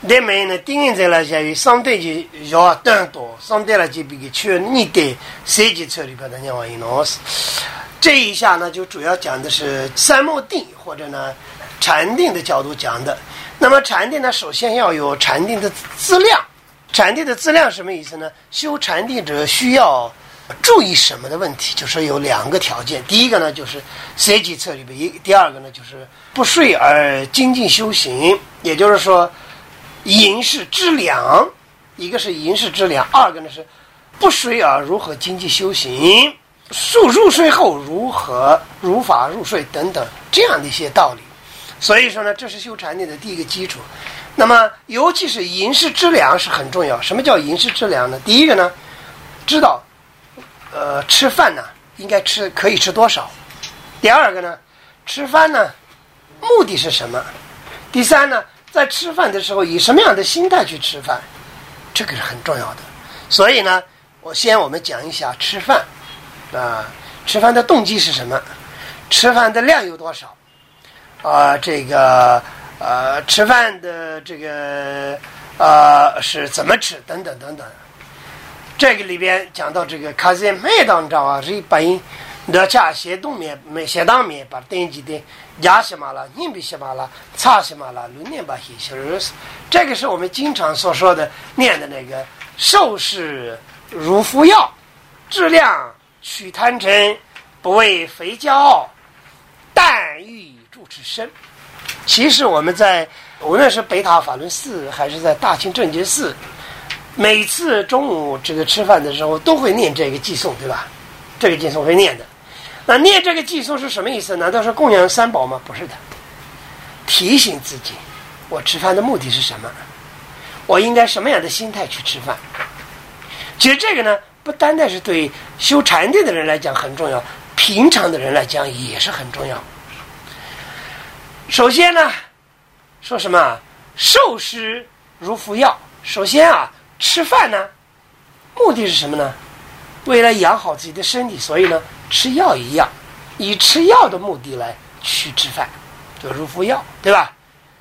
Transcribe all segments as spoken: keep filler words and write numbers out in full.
对面呢，顶人在了下于相对就要更多，相对了就比个去你的设计策略把它念完一弄死。这一下呢，就主要讲的是三摩地或者呢禅定的角度讲的。那么禅定呢，首先要有禅定的资量。禅定的资量什么意思呢？修禅定者需要注意什么的问题，就是有两个条件。第一个呢，就是设计策略一；第二个呢，就是不睡而精进修行，也就是说。淫是知量，一个是淫是知量，二个呢是不睡而如何经济修行，入入睡后如何如法入睡等等这样的一些道理。所以说呢，这是修禅定的第一个基础。那么尤其是淫是知量是很重要。什么叫淫是知量呢？第一个呢，知道呃吃饭呢应该吃可以吃多少。第二个呢，吃饭呢目的是什么？第三呢，在吃饭的时候以什么样的心态去吃饭，这个是很重要的。所以呢，我先我们讲一下吃饭啊，吃饭的动机是什么，吃饭的量有多少啊，这个呃吃饭的这个呃是怎么吃等等等等。这个里边讲到这个卡在麦当中啊，是把人的家写东面没写当面把登记的牙什么了，硬币什么了，擦什么了，轮念把黑小日子，这个是我们经常所说的念的那个受是如服药，质量取贪嗔，不为肥骄傲，但欲住持身。其实我们在无论是北塔法轮寺还是在大清正觉寺，每次中午这个吃饭的时候都会念这个偈颂，对吧？这个偈颂会念的。那念这个偈颂是什么意思？难道是供养三宝吗？不是的，提醒自己我吃饭的目的是什么，我应该什么样的心态去吃饭。其实这个呢，不单单是对修禅定的人来讲很重要，平常的人来讲也是很重要。首先呢，说什么受施如服药。首先啊，吃饭呢目的是什么呢？为了养好自己的身体，所以呢吃药一样，以吃药的目的来去吃饭，就如服药，对吧？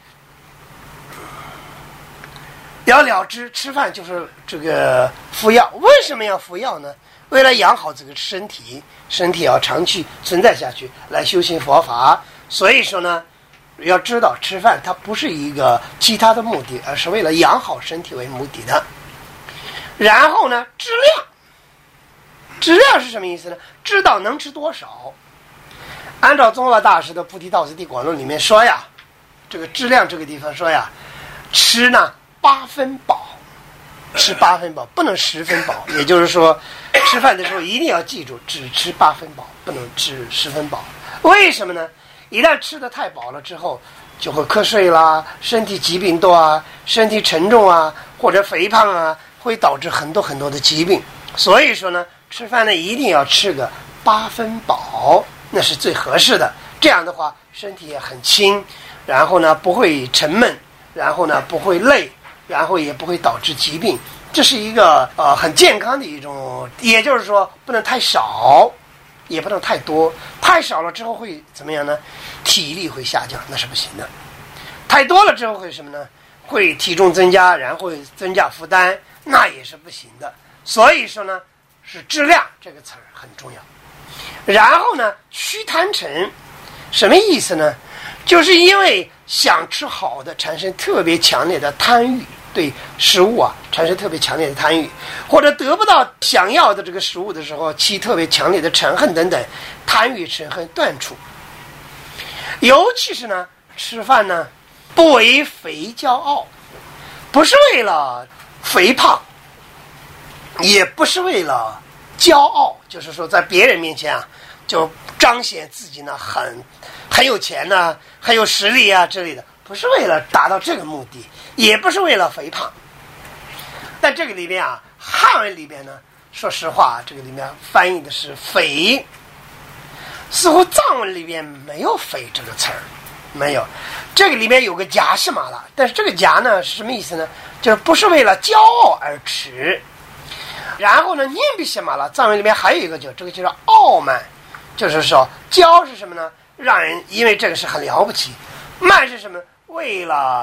要了知吃饭就是这个服药。为什么要服药呢？为了养好这个身体，身体要长期存在下去，来修行佛法。所以说呢，要知道吃饭它不是一个其他的目的，而是为了养好身体为目的的。然后呢，质量，质量是什么意思呢？知道能吃多少。按照宗喀大师的《菩提道次第广论》里面说呀，这个质量这个地方说呀，吃呢八分饱，吃八分饱，不能十分饱。也就是说，吃饭的时候一定要记住，只吃八分饱，不能吃十分饱。为什么呢？一旦吃得太饱了之后，就会瞌睡啦，身体疾病多啊，身体沉重啊，或者肥胖啊，会导致很多很多的疾病。所以说呢，吃饭呢一定要吃个八分饱，那是最合适的。这样的话，身体也很轻，然后呢不会沉闷，然后呢不会累，然后也不会导致疾病。这是一个呃很健康的一种，也就是说不能太少，也不能太多。太少了之后会怎么样呢？体力会下降，那是不行的。太多了之后会什么呢？会体重增加，然后会增加负担，那也是不行的。所以说呢，是质量这个词儿很重要。然后呢，趋贪嗔，什么意思呢？就是因为想吃好的，产生特别强烈的贪欲，对食物啊产生特别强烈的贪欲，或者得不到想要的这个食物的时候，起特别强烈的嗔恨等等，贪欲嗔恨断除。尤其是呢，吃饭呢不为肥骄傲，不是为了肥胖，也不是为了骄傲，就是说在别人面前啊，就彰显自己呢很很有钱呢、啊，很有实力啊之类的，不是为了达到这个目的，也不是为了肥胖。但这个里面啊，汉文里边呢，说实话，这个里面翻译的是肥，似乎藏文里边没有肥这个词儿，没有。这个里面有个夹是嘛了，但是这个夹呢是什么意思呢？就是不是为了骄傲而吃。然后呢，念比什么了？藏文里面还有一个就这个就是傲慢，就是说骄是什么呢？让人因为这个是很了不起，慢是什么？为了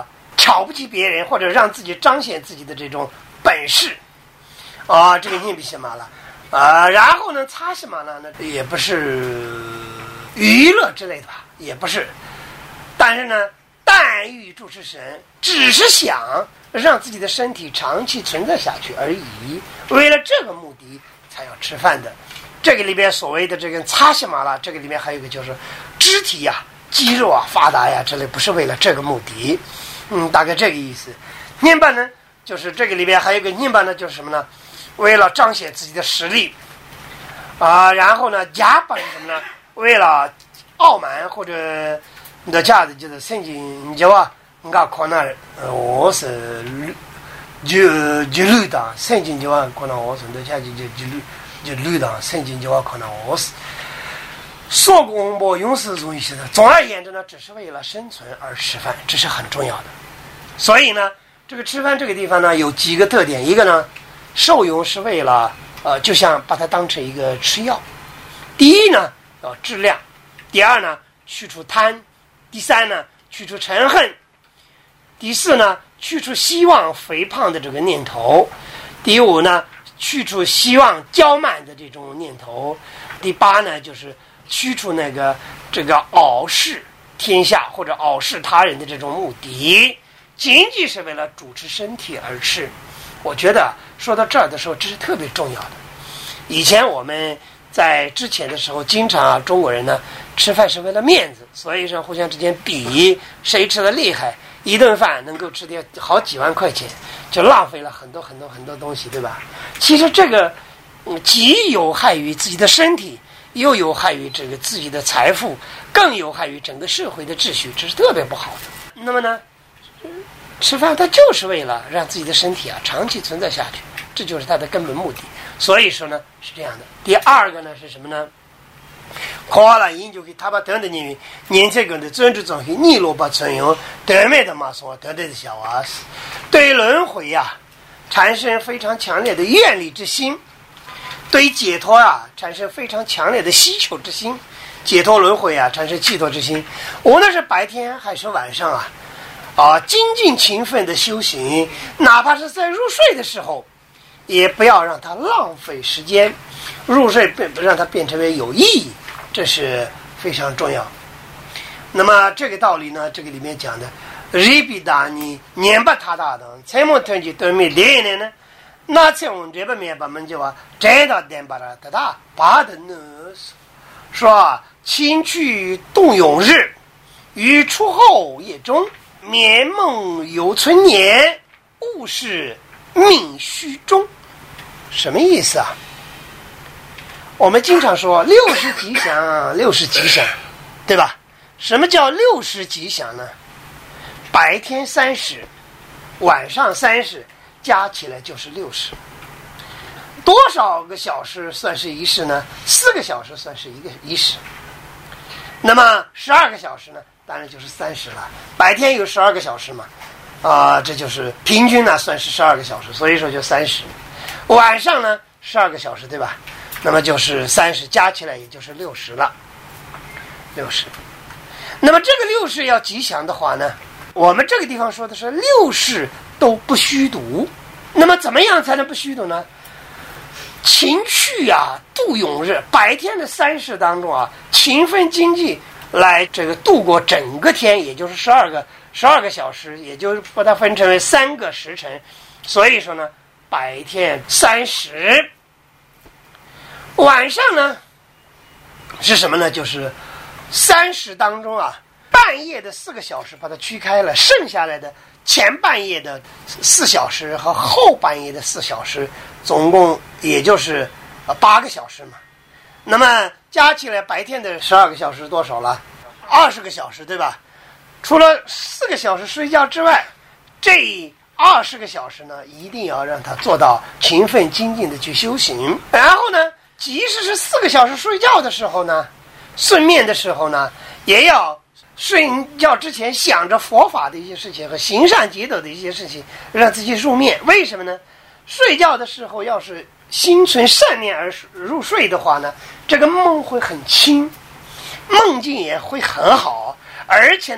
瞧不起别人，或者让自己彰显自己的这种本事啊，这个念比什么了啊？然后呢，擦什么呢？那也不是娱乐之类的吧，也不是。但是呢，但欲住持神，只是想让自己的身体长期存在下去而已。为了这个目的才要吃饭的。这个里边所谓的这个擦什么了？这个里面还有一个就是肢体呀、肌肉啊发达呀之类，不是为了这个目的。嗯，大概这个意思。念巴呢，就是这个里边还有一个念巴呢，就是什么呢？为了彰显自己的实力啊、呃，然后呢，哑巴是什么呢？为了傲慢或者你的架子就是圣经，你就啊，你看可能我是就就绿的，圣经就啊可能我是你的架子就就绿就绿的，圣经就啊可能我是。说公婆永世容易些的，总而言之呢，只是为了生存而吃饭，这是很重要的。所以呢，这个吃饭这个地方呢，有几个特点。一个呢，受用是为了呃，就像把它当成一个吃药。第一呢，要质量；第二呢，去除贪；第三呢，去除嗔恨；第四呢，去除希望肥胖的这个念头；第五呢，去除希望骄慢的这种念头；第八呢，就是驱除那个这个傲视天下或者傲视他人的这种目的，仅仅是为了主持身体而吃。我觉得说到这儿的时候，这是特别重要的。以前我们在之前的时候，经常啊，中国人呢吃饭是为了面子，所以说互相之间比谁吃的厉害，一顿饭能够吃掉好几万块钱，就浪费了很多很多很多东西，对吧？其实这个嗯，既有害于自己的身体，又有害于这个自己的财富，更有害于整个社会的秩序，这是特别不好的。那么呢，吃饭它就是为了让自己的身体啊长期存在下去，这就是它的根本目的。所以说呢是这样的。第二个呢是什么呢？夸了研究给他把等的因为年这个的专注中心逆罗把存用得美的嘛说得的小娃子对轮回呀、啊、产生非常强烈的愿力之心，对解脱啊产生非常强烈的希求之心，解脱轮回啊产生寄托之心。无论是白天还是晚上啊啊精进勤奋的修行，哪怕是在入睡的时候，也不要让它浪费时间，入睡让它变成为有意义，这是非常重要。那么这个道理呢，这个里面讲的日比达尼年把他大等财莫团结对面连年呢那在我们这边面把门就啊真的点把它大大把的呢说亲去动永日于出后夜中眠梦犹存年物是命虚中。什么意思啊？我们经常说六十吉祥六十吉祥，对吧？什么叫六十吉祥呢？白天三十，晚上三十，加起来就是六十。多少个小时算是一世呢？四个小时算是一个一世。那么十二个小时呢？当然就是三十了。白天有十二个小时嘛，啊、呃，这就是平均呢算是十二个小时，所以说就三十。晚上呢十二个小时，对吧？那么就是三十，加起来也就是六十了，六十。那么这个六十要吉祥的话呢，我们这个地方说的是六十都不虚度。那么怎么样才能不虚度呢？勤去啊度永日，白天的三十当中啊，勤奋精进来这个度过整个天，也就是十二个十二个小时，也就是把它分成为三个时辰。所以说呢，白天三十，晚上呢是什么呢？就是三十当中啊，半夜的四个小时把它区开了，剩下来的前半夜的四小时和后半夜的四小时，总共也就是呃八个小时嘛。那么加起来白天的十二个小时多少了？二十个小时，对吧？除了四个小时睡觉之外，这二十个小时呢，一定要让他做到勤奋精进的去修行。然后呢，即使是四个小时睡觉的时候呢，顺眠的时候呢，也要睡觉之前想着佛法的一些事情和行善积德的一些事情，让自己入眠。为什么呢？睡觉的时候要是心存善念而入睡的话呢，这个梦会很轻，梦境也会很好，而且呢，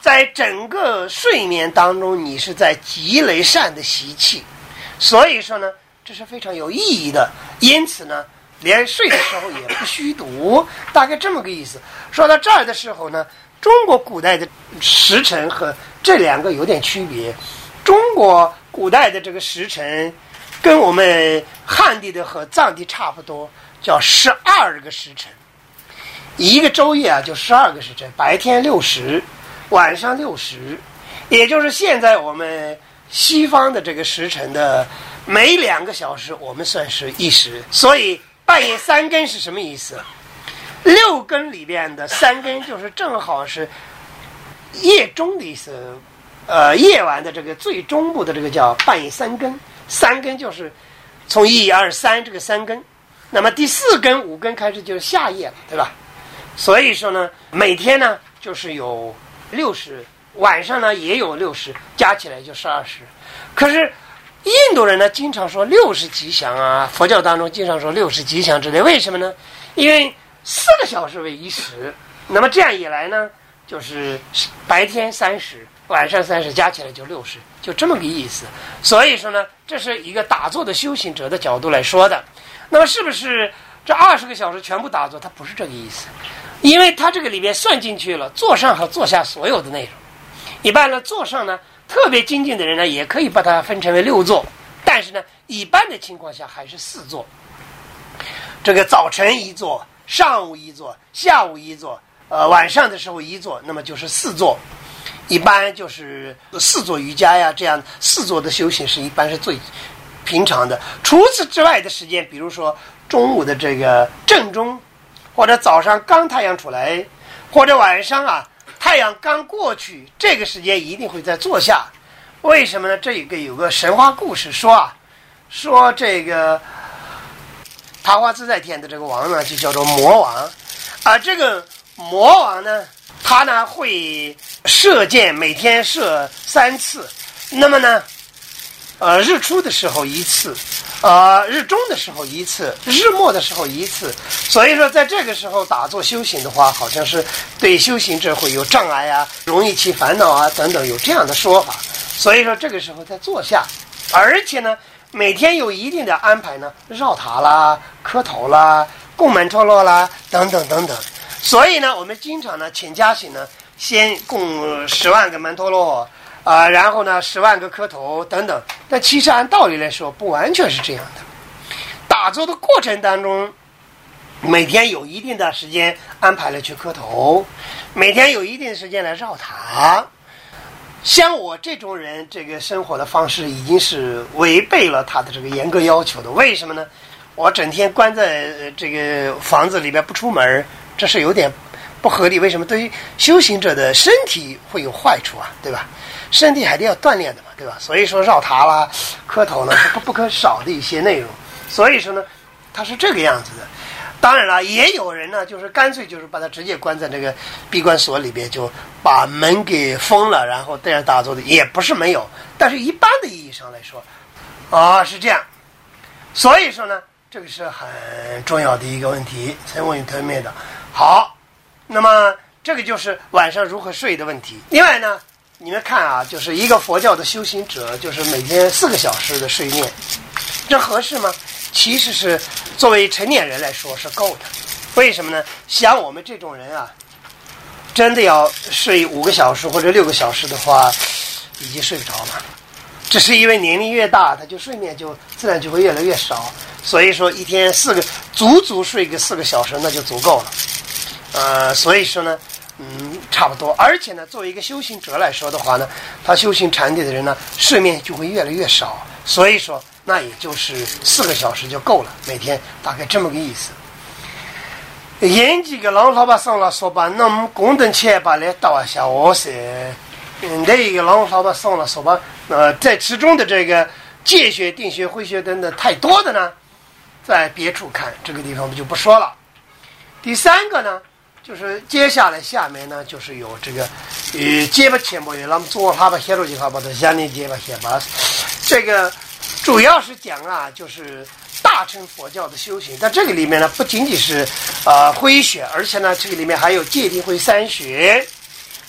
在整个睡眠当中，你是在积累善的习气，所以说呢，这是非常有意义的。因此呢，连睡的时候也不虚读，大概这么个意思。说到这儿的时候呢，中国古代的时辰和这两个有点区别。中国古代的这个时辰跟我们汉地的和藏地差不多，叫十二个时辰。一个昼夜啊，就十二个时辰，白天六时，晚上六时，也就是现在我们西方的这个时辰的每两个小时，我们算是一时。所以半夜三更是什么意思？六更里边的三更就是正好是夜中的意思。呃，夜晚的这个最中部的这个叫半夜三更，三更就是从一二三这个三更，那么第四更五更开始就是夏夜了，对吧？所以说呢，每天呢就是有六时，晚上呢也有六时，加起来就十二时。可是印度人呢经常说六是吉祥啊，佛教当中经常说六是吉祥之类，为什么呢？因为四个小时为一时，那么这样一来呢，就是白天三时。晚上三十加起来就六十，就这么个意思。所以说呢，这是一个打坐的修行者的角度来说的。那么是不是这二十个小时全部打坐？它不是这个意思，因为它这个里面算进去了坐上和坐下所有的内容。一般呢，坐上呢特别精进的人呢，也可以把它分成为六坐，但是呢，一般的情况下还是四坐。这个早晨一坐，上午一坐，下午一坐，呃，晚上的时候一坐，那么就是四坐。一般就是四座瑜伽呀，这样四座的修行是一般是最平常的。除此之外的时间，比如说中午的这个正中，或者早上刚太阳出来，或者晚上啊太阳刚过去，这个时间一定会在坐下。为什么呢？这个有个神话故事说啊，说这个桃花自在天的这个王呢，就叫做魔王啊。这个魔王呢，他呢会射箭，每天射三次。那么呢，呃，日出的时候一次，呃，日中的时候一次，日末的时候一次。所以说，在这个时候打坐修行的话，好像是对修行者会有障碍啊，容易起烦恼啊等等，有这样的说法。所以说，这个时候在坐下，而且呢，每天有一定的安排呢，绕塔啦、磕头啦、供曼陀罗啦等等等等。所以呢，我们经常呢请家行呢，先供十万个曼陀罗啊、呃，然后呢十万个磕头等等。但其实按道理来说，不完全是这样的。打坐的过程当中，每天有一定的时间安排了去磕头，每天有一定的时间来绕塔。像我这种人，这个生活的方式已经是违背了他的这个严格要求的。为什么呢？我整天关在这个房子里边不出门，这是有点不合理。为什么？对于修行者的身体会有坏处啊，对吧？身体还得要锻炼的嘛，对吧？所以说绕塔啦、磕头呢是不不可少的一些内容。所以说呢，它是这个样子的。当然了，也有人呢，就是干脆就是把它直接关在这个闭关所里边，就把门给封了，然后这样打坐的也不是没有。但是一般的意义上来说，啊是这样。所以说呢，这个是很重要的一个问题，才问特别的。好，那么这个就是晚上如何睡的问题。另外呢，你们看啊，就是一个佛教的修行者，就是每天四个小时的睡眠，这合适吗？其实是作为成年人来说是够的。为什么呢？像我们这种人啊，真的要睡五个小时或者六个小时的话，已经睡不着了。只是因为年龄越大，他就睡眠就自然就会越来越少。所以说一天四个足足睡个四个小时那就足够了。呃，所以说呢，嗯，差不多。而且呢，作为一个修行者来说的话呢，他修行禅定的人呢，睡眠就会越来越少。所以说，那也就是四个小时就够了，每天大概这么个意思。沿几个老老把上了说吧，那么功德切把来倒下我噻。嗯，这一个老老把上了说吧，呃，在其中的这个戒学、定学、慧学等等太多的呢，在别处看，这个地方我们就不说了。第三个呢，就是接下来下面呢，就是有这个呃结巴前波，那么做哈巴黑罗吉哈巴的下面结巴黑巴，这个主要是讲啊，就是大乘佛教的修行。但这个里面呢，不仅仅是呃慧学，而且呢，这个里面还有戒定慧三学。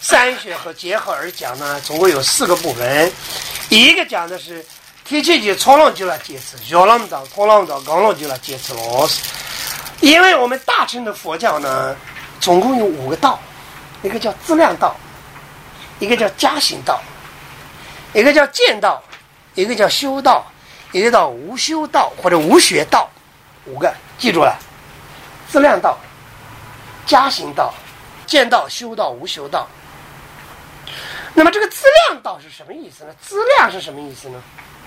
三学和结合而讲呢，总共有四个部分。一个讲的是天气节从容就来坚持，小浪到通浪到刚浪就来坚持老师。因为我们大乘的佛教呢，总共有五个道，一个叫资量道，一个叫加行道，一个叫见道，一个叫修道，一个叫无修道或者无学道，五个记住了。资量道、加行道、见道、修道、无修道。那么这个资量道是什么意思呢？资量是什么意思呢？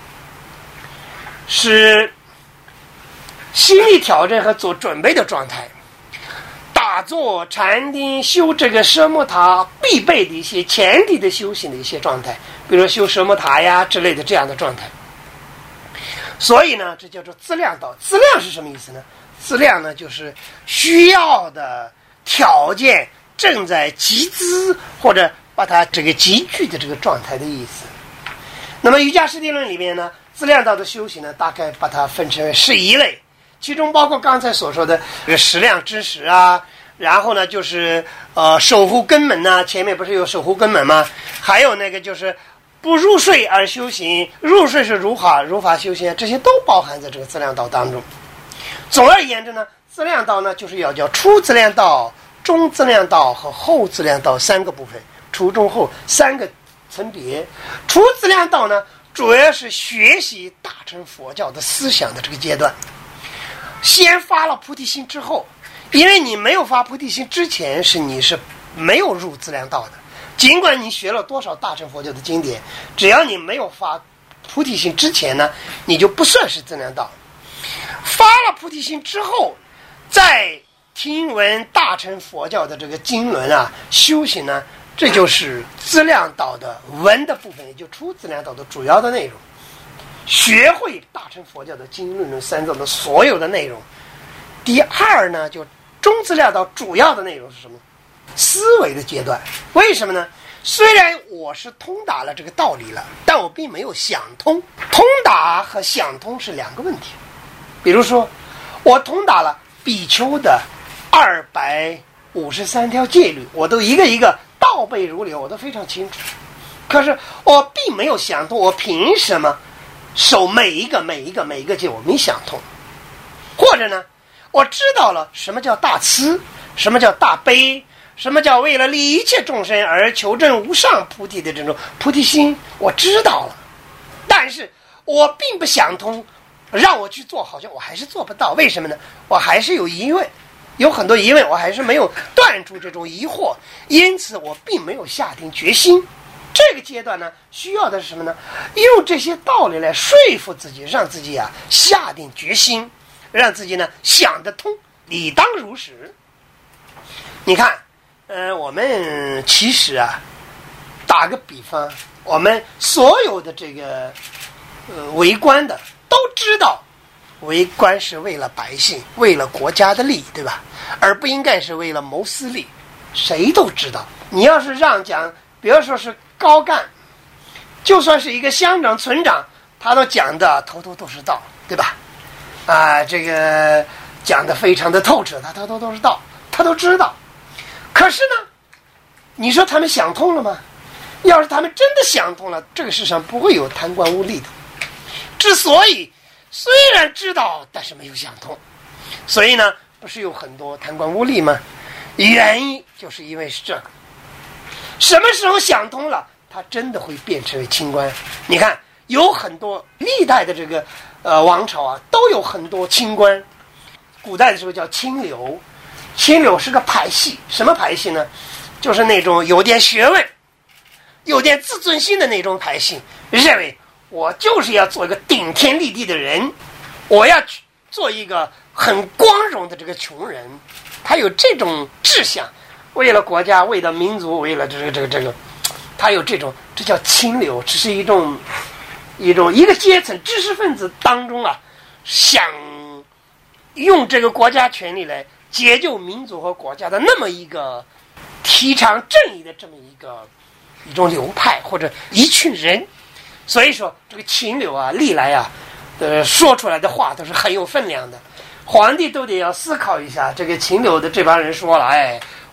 是心理调整和做准备的状态，打坐、禅定、修这个奢摩他必备的一些前提的修行的一些状态，比如修奢摩他呀之类的这样的状态。所以呢，这叫做资量道。资量是什么意思呢？资量呢，就是需要的条件正在集资或者把它这个集聚的这个状态的意思。那么瑜伽师地论里面呢，资量道的修行呢，大概把它分成为十一类，其中包括刚才所说的这个十量知识啊，然后呢就是呃守护根门呐、啊，前面不是有守护根门吗？还有那个就是不入睡而修行，入睡是如法如法修行，这些都包含在这个资量道当中。总而言之呢，资量道呢就是要叫初资量道、中资量道和后资量道三个部分，初中后三个层别。初资量道呢，主要是学习大乘佛教的思想的这个阶段。先发了菩提心之后，因为你没有发菩提心之前，是你是没有入资量道的。尽管你学了多少大乘佛教的经典，只要你没有发菩提心之前呢，你就不算是资量道。发了菩提心之后，再听闻大乘佛教的这个经论啊，修行呢，这就是资量道的文的部分，也就初资量道的主要的内容。学会大乘佛教的经论论三藏的所有的内容。第二呢，就中资量道主要的内容是什么？思维的阶段。为什么呢？虽然我是通达了这个道理了，但我并没有想通。通达和想通是两个问题。比如说，我通达了比丘的二百五十三条戒律，我都一个一个倒背如流，我都非常清楚。可是我并没有想通，我凭什么守每一个每一个每一个戒？我没想通。或者呢，我知道了什么叫大慈，什么叫大悲，什么叫为了利一切众生而求证无上菩提的这种菩提心，我知道了，但是我并不想通，让我去做，好像我还是做不到。为什么呢？我还是有疑问，有很多疑问，我还是没有断除这种疑惑，因此我并没有下定决心。这个阶段呢，需要的是什么呢？用这些道理来说服自己，让自己啊下定决心，让自己呢想得通，理当如实。你看，呃，我们其实啊，打个比方，我们所有的这个呃为官的都知道，为官是为了百姓，为了国家的利益，对吧？而不应该是为了谋私利，谁都知道。你要是让讲，比如说是高干，就算是一个乡长、村长，他都讲的头头都是道，对吧？啊，这个讲的非常的透彻，他头头都是道，他都知道。可是呢，你说他们想通了吗？要是他们真的想通了，这个世上不会有贪官污吏的。之所以虽然知道，但是没有想通，所以呢，不是有很多贪官污吏吗？原因就是因为是这个。什么时候想通了，他真的会变成为清官。你看，有很多历代的这个呃王朝啊，都有很多清官。古代的时候叫清流，清流是个派系。什么派系呢？就是那种有点学问、有点自尊心的那种派系，认为我就是要做一个顶天立地的人，我要做一个很光荣的这个穷人。他有这种志向，为了国家，为了民族，为了这个这个这个，他有这种，这叫清流。这是一种一种一个阶层知识分子当中啊，想用这个国家权力来解救民族和国家的那么一个提倡正义的这么一个一种流派或者一群人。所以说这个清流啊，历来啊呃说出来的话都是很有分量的，皇帝都得要思考一下。这个清流的这帮人说了，哎，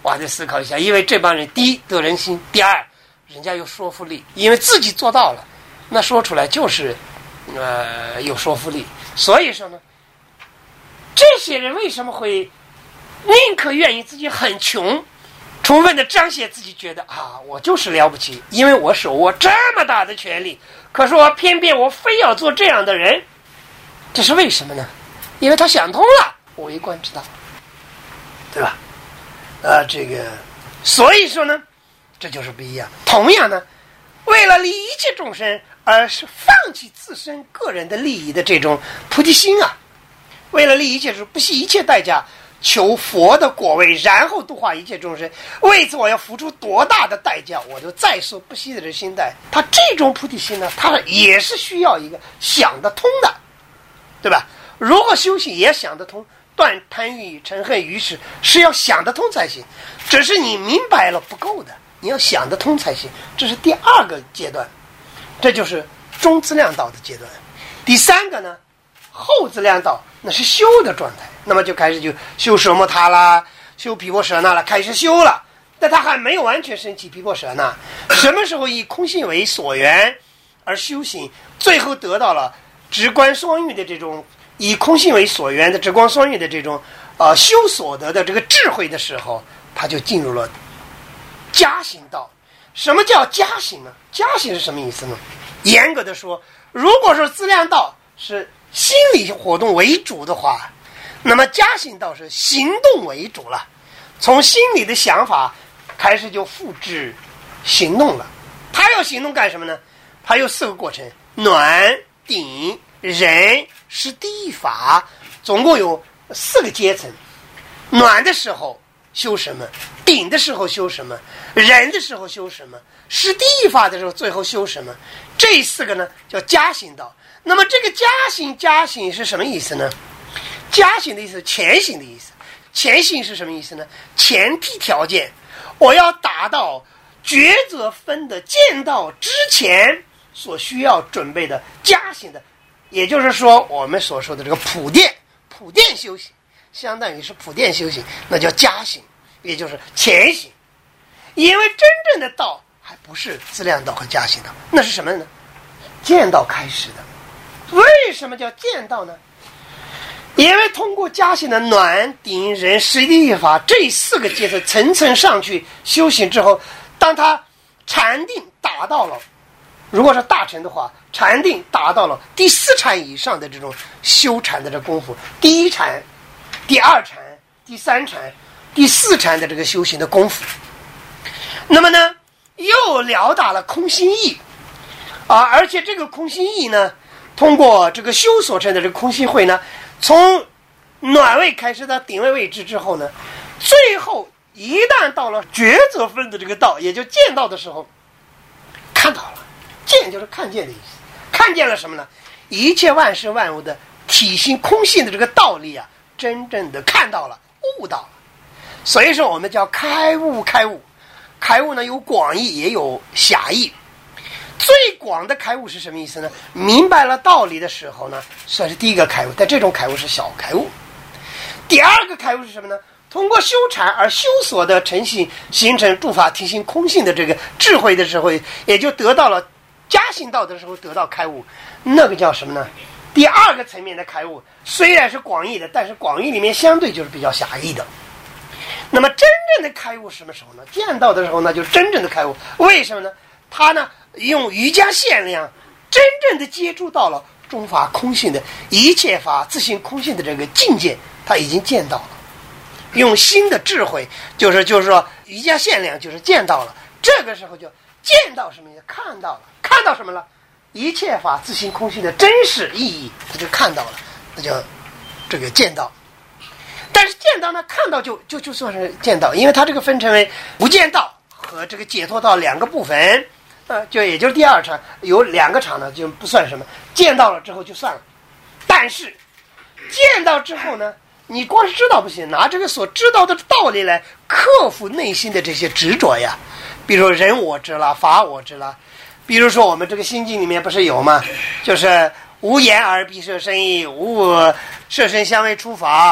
我还得思考一下，因为这帮人第一得人心，第二人家有说服力，因为自己做到了，那说出来就是呃有说服力。所以说呢，这些人为什么会宁可愿意自己很穷，充分的彰显自己，觉得啊我就是了不起，因为我手握这么大的权力，可是我偏偏我非要做这样的人，这是为什么呢？因为他想通了，我一贯之道，对吧？啊，这个，所以说呢，这就是不一样。同样呢，为了利益一切众生，而是放弃自身个人的利益的这种菩提心啊，为了利益一切众生，不惜一切代价求佛的果位，然后度化一切众生。为此，我要付出多大的代价，我都在所不惜的这心态。他这种菩提心呢，他也是需要一个想得通的，对吧？如果修行也想得通，断贪欲嗔恨愚痴是要想得通才行，只是你明白了不够的，你要想得通才行，这是第二个阶段，这就是中资量道的阶段。第三个呢，后资量道那是修的状态，那么就开始就修舍摩他啦，修毗婆舍那了，开始修了，但他还没有完全升起毗婆舍那。什么时候以空性为所缘而修行，最后得到了直观双运的这种以空性为所缘的直观双运的这种呃修所得的这个智慧的时候，他就进入了加行道。什么叫加行呢？加行是什么意思呢？严格的说，如果说资量道是心理活动为主的话，那么加行道是行动为主了，从心里的想法开始就复制行动了。他要行动干什么呢？他有四个过程：暖、顶、忍、是地法，总共有四个阶层。暖的时候修什么，顶的时候修什么，忍的时候修什么，是地法的时候最后修什么，这四个呢叫加行道。那么这个加行加行是什么意思呢？加行的意思是前行的意思。前行是什么意思呢？前提条件，我要达到抉择分的见到之前所需要准备的加行的，也就是说我们所说的这个普遍普遍修行，相当于是普遍修行，那叫加行，也就是前行。因为真正的道还不是资量道和加行道，那是什么呢？见道开始的。为什么叫见道呢？因为通过加行的暖、顶、忍、实地法这四个阶层层层上去修行之后，当他禅定达到了，如果是大乘的话，禅定达到了第四禅以上的这种修禅的这功夫，第一禅、第二禅、第三禅、第四禅的这个修行的功夫，那么呢又了达了空心意啊，而且这个空心意呢，通过这个修所成的这个空心慧呢，从暖位开始到顶位位置之后呢，最后一旦到了抉择分的这个道，也就见道的时候，看到了。见就是看见的意思，看见了什么呢？一切万事万物的体性空性的这个道理啊，真正的看到了，悟到了。所以说我们叫开悟。开悟开悟呢有广义也有狭义。最广的开悟是什么意思呢？明白了道理的时候呢，算是第一个开悟，但这种开悟是小开悟。第二个开悟是什么呢？通过修禅而修所的成性，形成诸法体性空性的这个智慧的时候，也就得到了加行道的时候得到开悟，那个叫什么呢？第二个层面的开悟，虽然是广义的，但是广义里面相对就是比较狭义的。那么真正的开悟什么时候呢？见到的时候呢，就真正的开悟。为什么呢？他呢用瑜伽限量，真正的接触到了中法空性的一切法自性空性的这个境界，他已经见到了。用新的智慧，就是就是说瑜伽限量就是见到了。这个时候就见到什么意思？看到了。看到什么了？一切法自性空性的真实意义，他就看到了，那叫这个见到。但是见到呢，看到就就就算是见到，因为它这个分成为无间道和这个解脱道两个部分，呃，就也就是第二场有两个场呢，就不算什么。见到了之后就算了，但是见到之后呢，你光是知道不行，拿这个所知道的道理来克服内心的这些执着呀，比如人我知了，法我知了。比如说我们这个心经里面不是有吗？就是无言而必摄身意，无摄身相为出法，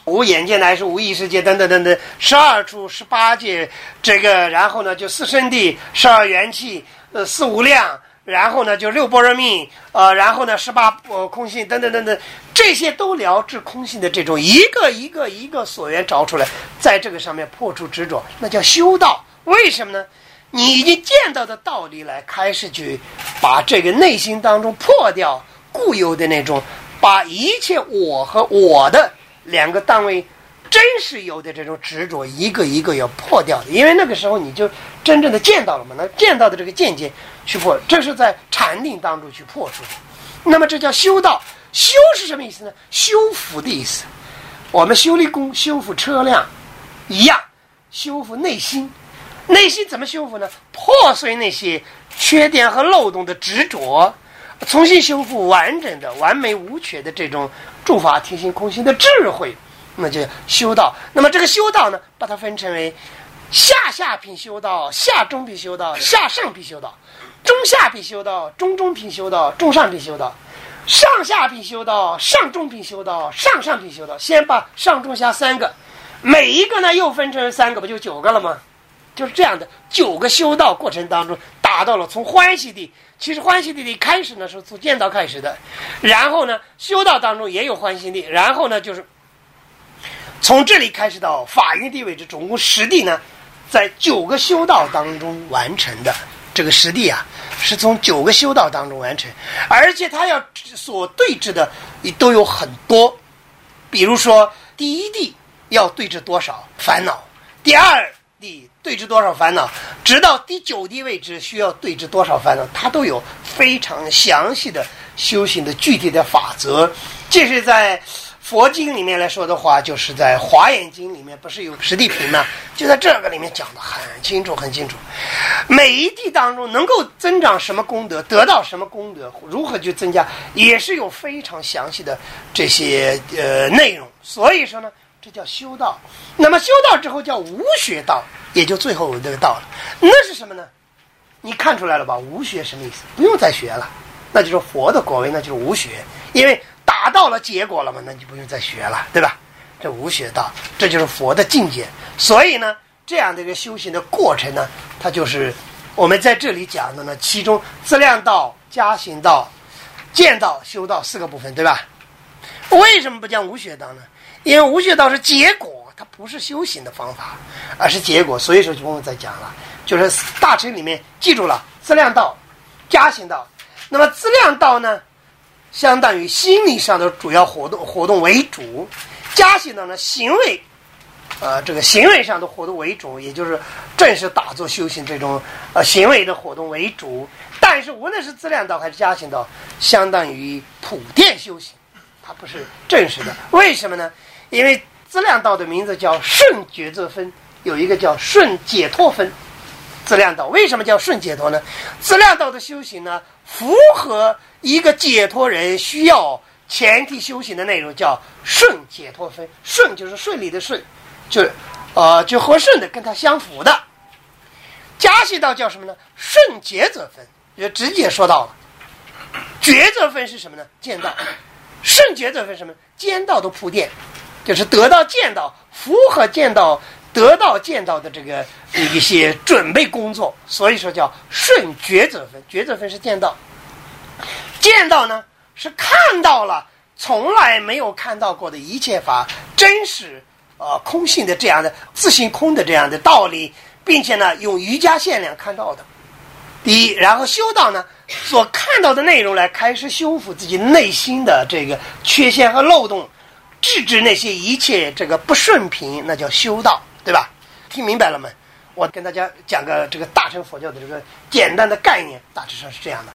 无眼界乃是无意识界等等等等，十二处十八界，这个然后呢就四圣谛、十二元气、呃四无量，然后呢就六般若蜜，呃然后呢十八呃空性等等等等，这些都了知空性的这种一个一个一个所缘找出来，在这个上面破除执着，那叫修道。为什么呢？你已经见到的道理来开始去把这个内心当中破掉固有的那种，把一切我和我的两个单位真实有的这种执着一个一个要破掉的，因为那个时候你就真正的见到了嘛，那见到的这个见解去破，这是在禅定当中去破除的。那么这叫修道。修是什么意思呢？修复的意思。我们修理工修复车辆一样，修复内心。内心怎么修复呢？破碎那些缺点和漏洞的执着，重新修复完整的完美无缺的这种诸法体性空性的智慧，那就修道。那么这个修道呢，把它分成为下下品修道、下中品修道、下上品修道、中下品修道、中中品修道、中上品修道、上下品修道、上中品修道、上上品修道。先把上中下三个，每一个呢又分成三个，不就九个了吗？就是这样的九个修道过程当中，达到了从欢喜地，其实欢喜地里开始呢是从见道开始的，然后呢修道当中也有欢喜地，然后呢就是从这里开始到法云地为止，总共十地呢，在九个修道当中完成的。这个十地啊，是从九个修道当中完成，而且他要所对治的都有很多，比如说第一地要对治多少烦恼，第二地对治多少烦恼，直到第九地为止需要对治多少烦恼，它都有非常详细的修行的具体的法则。这是在佛经里面来说的话，就是在华严经里面不是有十地品吗？就在这个里面讲的很清楚很清楚，每一地当中能够增长什么功德，得到什么功德，如何去增加，也是有非常详细的这些呃内容。所以说呢，这叫修道。那么修道之后叫无学道，也就最后这个道了。那是什么呢？你看出来了吧？无学什么意思？不用再学了，那就是佛的果位，那就是无学，因为达到了结果了嘛，那你就不用再学了，对吧？这无学道，这就是佛的境界。所以呢，这样的一个修行的过程呢，它就是我们在这里讲的呢，其中资量道、加行道、见道、修道四个部分，对吧？为什么不讲无学道呢？因为无学道是结果，它不是修行的方法，而是结果。所以说就不用再讲了，就是大乘里面记住了资量道、加行道。那么资量道呢，相当于心理上的主要活动活动为主，加行道呢行为，呃，这个行为上的活动为主，也就是正式打坐修行这种呃行为的活动为主。但是无论是资量道还是加行道，相当于普遍修行，它不是正式的。为什么呢？因为资量道的名字叫顺觉则分，有一个叫顺解脱分。资量道为什么叫顺解脱呢？资量道的修行呢，符合一个解脱人需要前提修行的内容，叫顺解脱分。顺就是顺利的顺，就呃就和顺的跟它相符的。加行道叫什么呢？顺觉则分，就直接说到了。觉则分是什么呢？见道。顺觉则分什么？见道的铺垫，就是得到见道，符合见道，得到见到的这个一些准备工作，所以说叫顺觉则分。觉则分是见到，见到呢是看到了从来没有看到过的一切法真实呃空性的这样的自性空的这样的道理，并且呢用瑜伽限量看到的。第一，然后修道呢，所看到的内容来开始修复自己内心的这个缺陷和漏洞，制止那些一切这个不顺平，那叫修道，对吧？听明白了吗？我跟大家讲个这个大乘佛教的这个简单的概念，大致上是这样的。